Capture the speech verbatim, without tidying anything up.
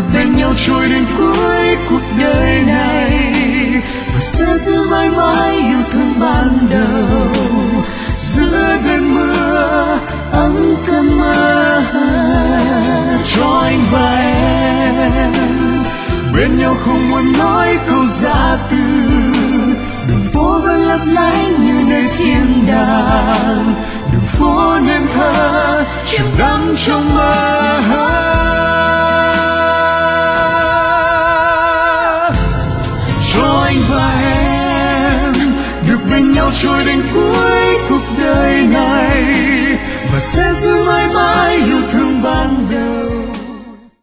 bên nhau trôi đến cuối cuộc đời này, và sẽ giữ mãi mãi yêu thương ban đầu. Giữa cơn mưa ấm cơn mơ cho anh và em, bên nhau không muốn nói câu giã từ. Đường phố vẫn lấp lánh như nơi thiên đàng, đường phố nên thơ chìm đắm trong mơ. Cho anh và em được bên nhau trôi đến cuối cuộc đời này, và sẽ giữ mãi mãi yêu thương ban đầu.